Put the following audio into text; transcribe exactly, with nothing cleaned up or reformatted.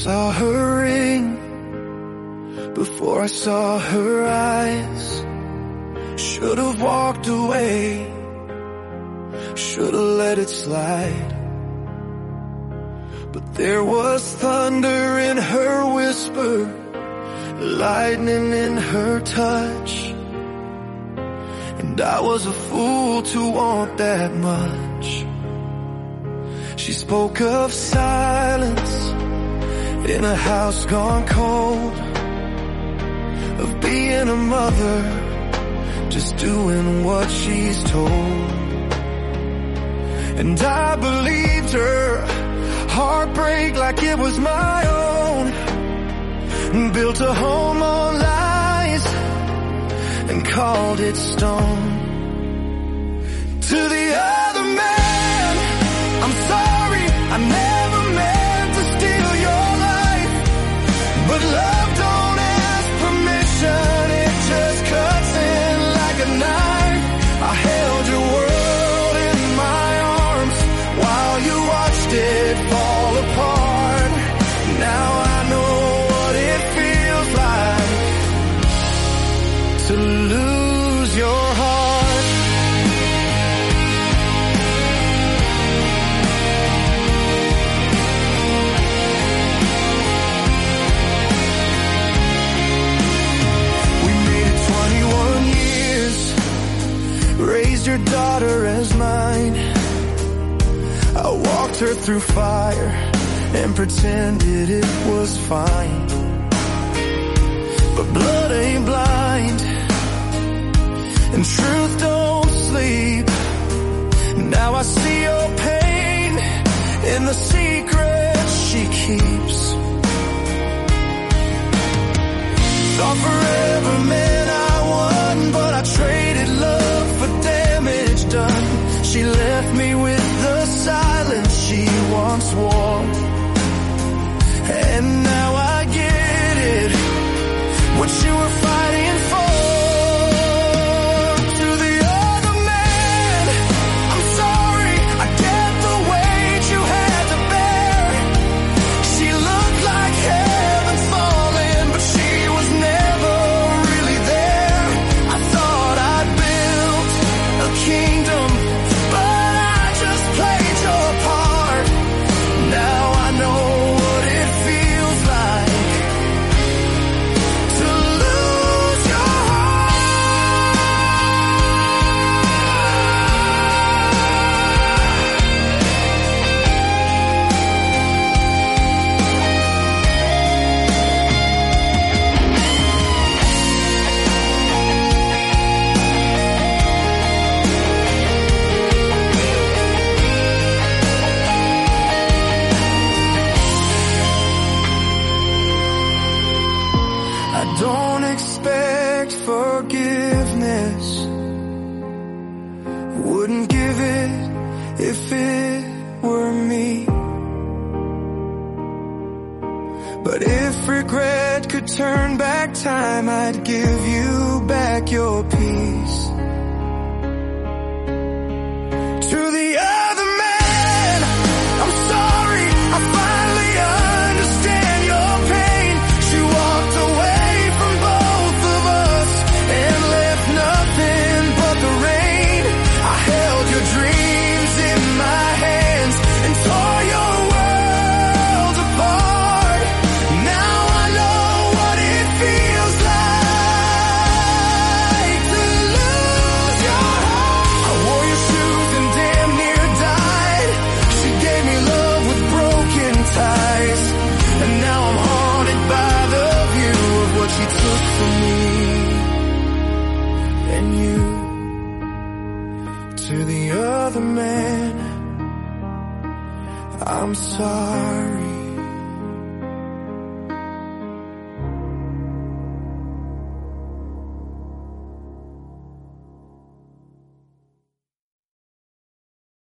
saw her ring, before I saw her eyes. Should've walked away, should've let it slide. But there was thunder in her whisper, lightning in her touch. And I was a fool to want that much. She spoke of silence in a house gone cold, of being a mother, just doing what she's told. And I believed her, heartbreak like it was my own. Built a home on lies and called it stone. To the other man, I'm sorry, I never meant to steal your life. But love don't ask permission, it just cuts in like a knife. I held your world in my arms while you watched it fall apart. Now I know what it feels like to lose your heart. We made it twenty-one years, raised your daughter as mine. I walked her through fire and pretended it was fine. But blood ain't blind, and truth don't sleep. Now I see your pain in the secrets she keeps. Thought forever meant I won, but I traded love for damage done. She left me with the silence she once wore. And now I get it, what you were fighting for. To the other man, I'm sorry, I get the weight you had to bear. She looked like heaven falling, but she was never really there. I thought I built a kingdom, but I just played your part. Now I know what it feels like to lose your I don't expect forgiveness, wouldn't give it if it were me. But if regret could turn back time, I'd give you back your peace. To the other man, I'm sorry, I finally understand your pain. She walked away from both of us and left nothing but the rain. I held your dreams in my hands and tore your world apart. Now I know what it feels like to lose your heart. I wore your shoes and damn near died. She gave me love with broken ties, and now I'm haunted by the view of what she took from me and you. To the other man, I'm sorry.